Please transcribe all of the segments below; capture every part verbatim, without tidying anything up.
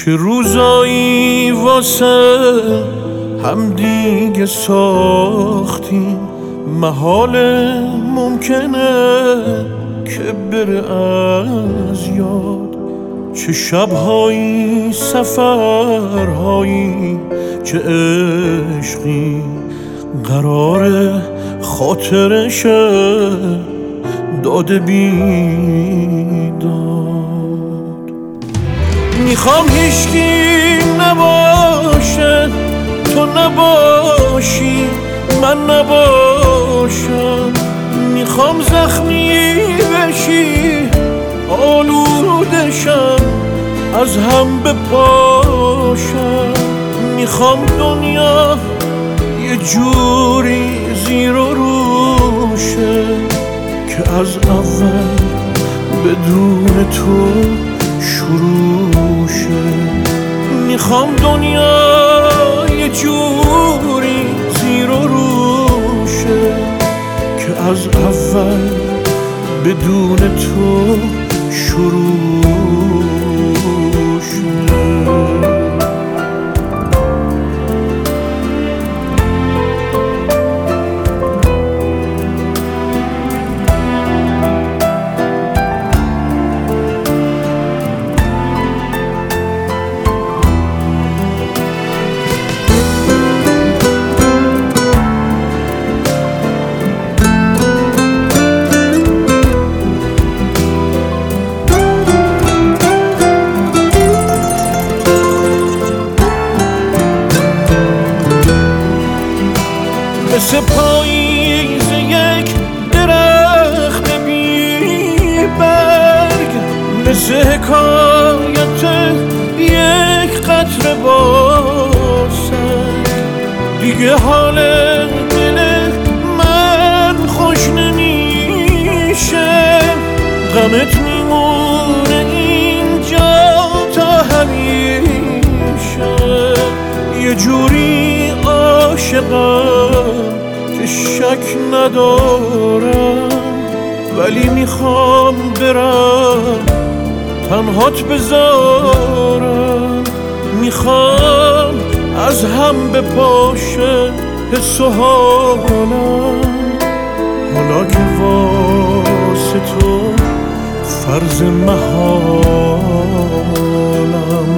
چه روزایی واسه هم دیگه ساختیم، محاله ممکنه که بره از یاد. چه شبهایی، سفرهایی، چه عشقی قرار خاطرشه داده بیداد. میخوام هیچکی نباشه، تو نباشی، من نباشم. میخوام زخمی بشی، آلودشم، از هم بپاشم. میخوام دنیا یه جوری زیر و روشه که از اول بدون تو شروع شه. میخوام دنیا یه جوری زیر و روشه که از اول بدون تو شروع شه. مثل پاییز یک درخت بی برگ، مثل حکایت یک قطره باسنگ. دیگه حال دل من خوش نمیشه، غمت میمونه اینجا تا همیشه. یه جوری عاشقم که شک ندارم، ولی میخوام برم تنهات بذارم. میخوام از هم بپاشه حس و حالم، حالا که واسه تو فرض محالم.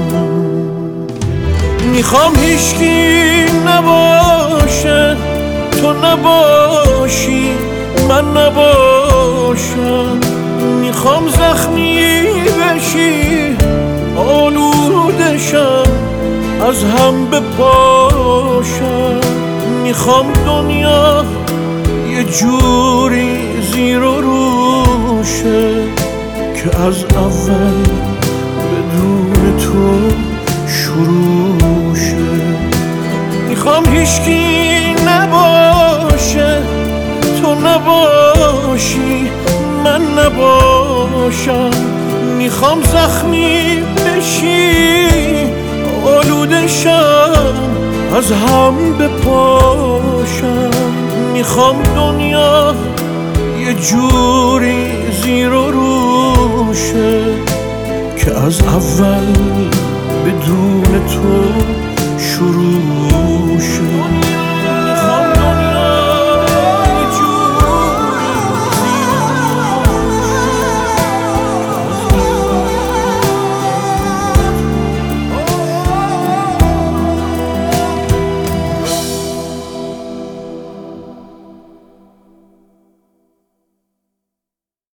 میخوام هیچکی نباشه، تو نباشی، من نباشم. میخوام زخمی بشی، آلودشم، از هم بپاشم. میخوام دنیا یه جوری زیر و روشه که از اول بدون تو شروع شه. میخوام هیچکی نباشه، تو نباشی، من نباشم. میخوام زخمی بشی، آلودشم، از هم بپاشم. میخوام دنیا یه جوری زیر و روشه که از اول بدون تو شروع شه.